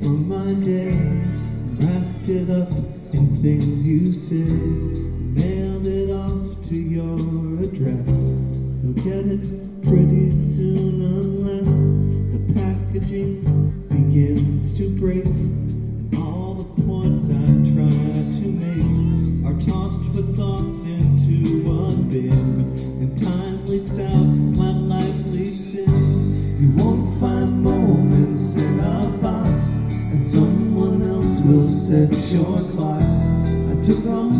from my day, wrapped it up in things you said, mailed it off to your address. You'll get it pretty soon unless the packaging begins to break, and all the points I tried to make are tossed with thoughts into one bin, and time leaks out, my life leaks in. You won't find moments in a box, and someone else will set your clocks. I took on